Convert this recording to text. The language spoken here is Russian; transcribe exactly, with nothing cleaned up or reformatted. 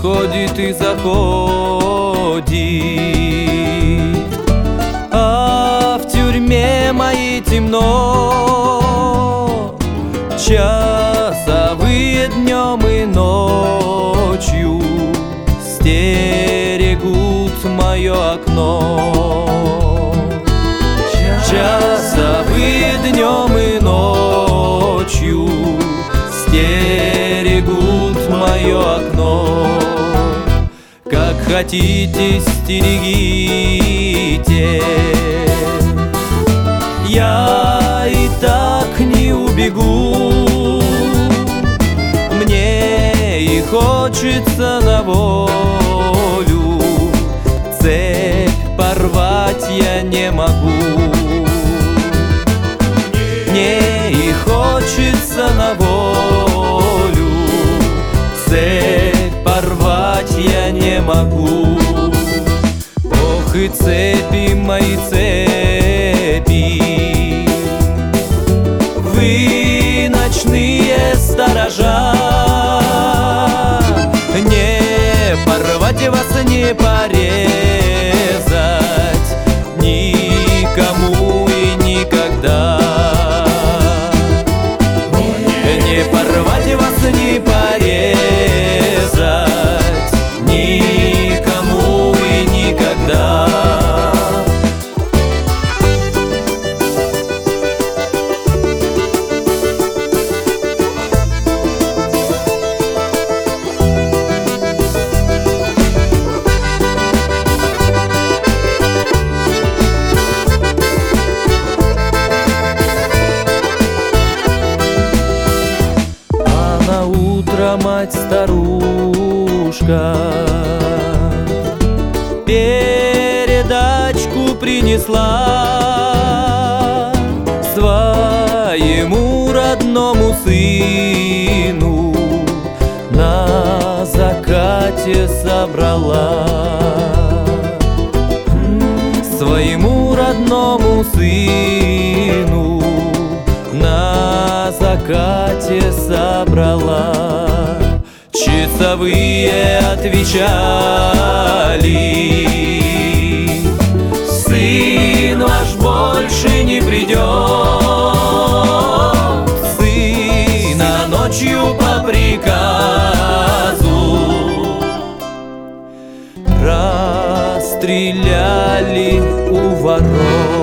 заходит и заходит, а в тюрьме моей темно. Часовые днем и ночью стерегут мое окно. Часовые днем и ночью стерегут мое окно. Как хотите, стерегите, я и так не убегу. Мне и хочется на волю, цепь порвать я не могу. Мне и хочется на волю, цепь порвать я не могу. Ох и цепи мои, цепи, вы ночные сторожа. Не порвать вас, не порезать никому и никогда. Не порвать вас, не порезать никому и никогда. Мать-старушка передачку принесла своему родному сыну, на закате собрала. Своему родному сыну на закате собрала. Часовые отвечали: сын ваш больше не придет. Сына ночью по приказу расстреляли у ворот.